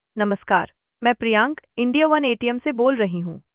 नमस्कार। मैं Priyank India one ATM से बोल रही हूँ।